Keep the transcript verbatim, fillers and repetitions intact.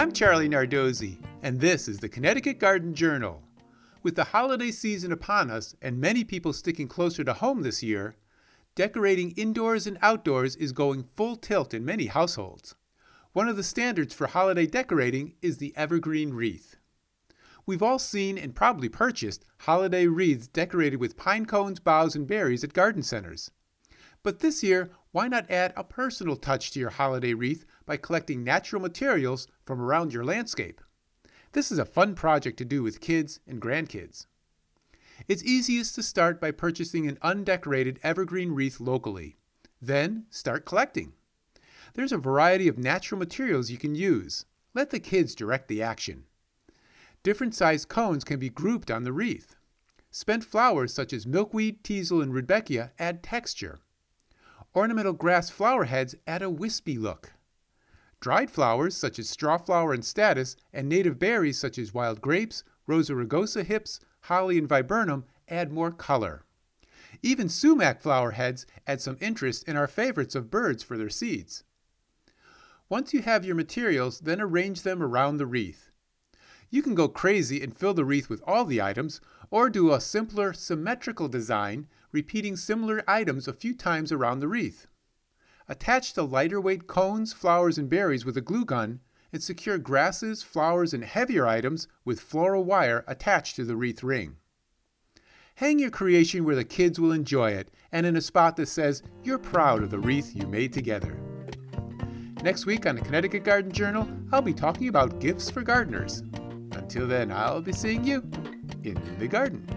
I'm Charlie Nardozzi, and this is the Connecticut Garden Journal. With the holiday season upon us and many people sticking closer to home this year, decorating indoors and outdoors is going full tilt in many households. One of the standards for holiday decorating is the evergreen wreath. We've all seen and probably purchased holiday wreaths decorated with pine cones, boughs, and berries at garden centers. But this year, why not add a personal touch to your holiday wreath by collecting natural materials from around your landscape? This is a fun project to do with kids and grandkids. It's easiest to start by purchasing an undecorated evergreen wreath locally. Then, start collecting. There's a variety of natural materials you can use. Let the kids direct the action. Different sized cones can be grouped on the wreath. Spent flowers such as milkweed, teasel, and rudbeckia add texture. Ornamental grass flower heads add a wispy look. Dried flowers such as strawflower and statice and native berries such as wild grapes, Rosa rugosa hips, holly, and viburnum add more color. Even sumac flower heads add some interest in our favorites of birds for their seeds. Once you have your materials, then arrange them around the wreath. You can go crazy and fill the wreath with all the items, or do a simpler, symmetrical design, repeating similar items a few times around the wreath. Attach the lighter weight cones, flowers, and berries with a glue gun, and secure grasses, flowers, and heavier items with floral wire attached to the wreath ring. Hang your creation where the kids will enjoy it, and in a spot that says you're proud of the wreath you made together. Next week on the Connecticut Garden Journal, I'll be talking about gifts for gardeners. Until then, I'll be seeing you in the garden.